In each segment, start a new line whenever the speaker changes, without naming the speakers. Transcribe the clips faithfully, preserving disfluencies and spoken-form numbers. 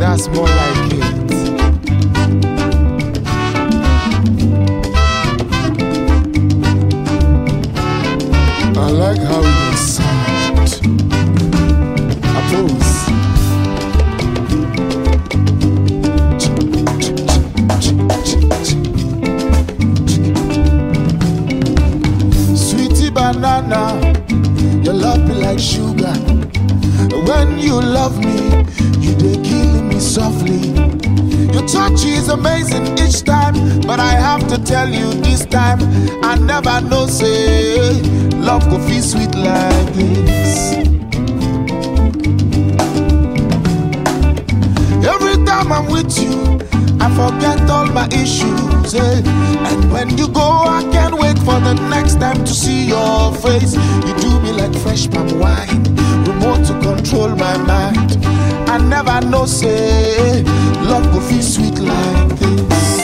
that's more like it. I like how it sound. Apples. Sweetie banana, your love be like sugar. When you love me, you dey kill me softly. Your touch is amazing each time, but I have to tell you this time, I never know say love go feel sweet like this. Every time I'm with you, I forget all my issues, eh? And when you go, I can't wait for the next time to see your face. You do me like fresh palm wine, remote to control my mind. I never know say love go feel sweet like this.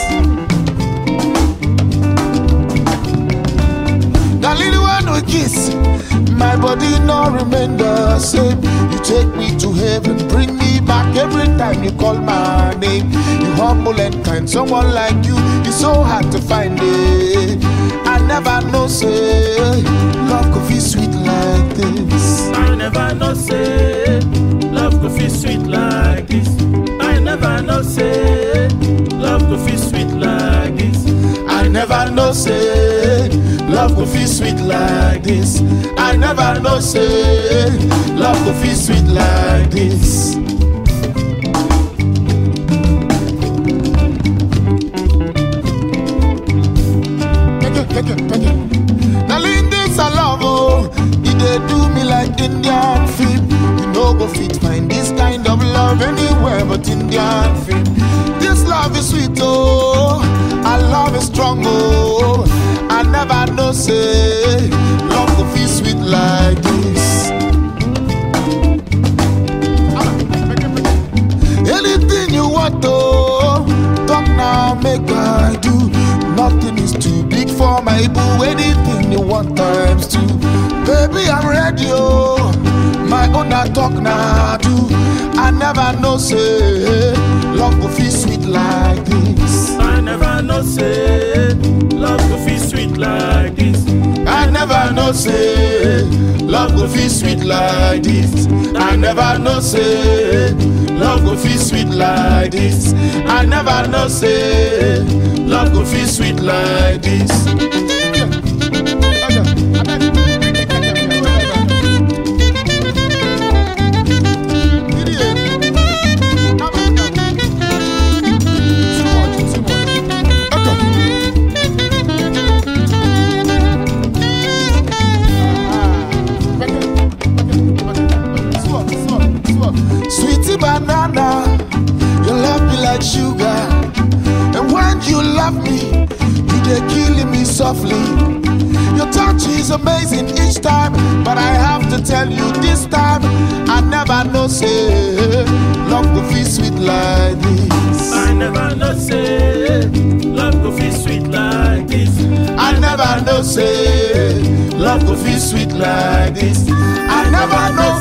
Darling, when we kiss, my body no remain the same. You take me to heaven, bring me back every time you call my name. You humble and kind, someone like you is so hard to find it. I never know say love could feel sweet like this.
I never know say love could feel sweet like this. I never know say love could feel sweet like this.
I never know say love could feel sweet like this. I never know say love could feel sweet like this. Thank you, thank you, thank you. Darling, this I love, oh. You dey do me like Indian film. You no go fit find this kind of love anywhere but Indian film. This love is sweet, oh. Our love is strong, oh. I never know say love could feel sweet like this. Anything you want, oh, talk now, make I do. Nothing is too big for my boo. Anything you want times two. Baby, I'm ready, oh. My own I talk now, do. I never know say love could feel sweet like this.
I never know say love could feel sweet like this.
I never know say love go feel sweet like this. I never know say love go feel sweet like this. I never know say love go feel sweet like this. Sweetie banana, your love be like sugar. And when you love me, you dey kill me softly. Your touch is amazing each time, but I have to tell you this time, I never know say love go feel sweet like this.
I never know say love could feel sweet like this.
I never know say love go feel sweet like this. I never know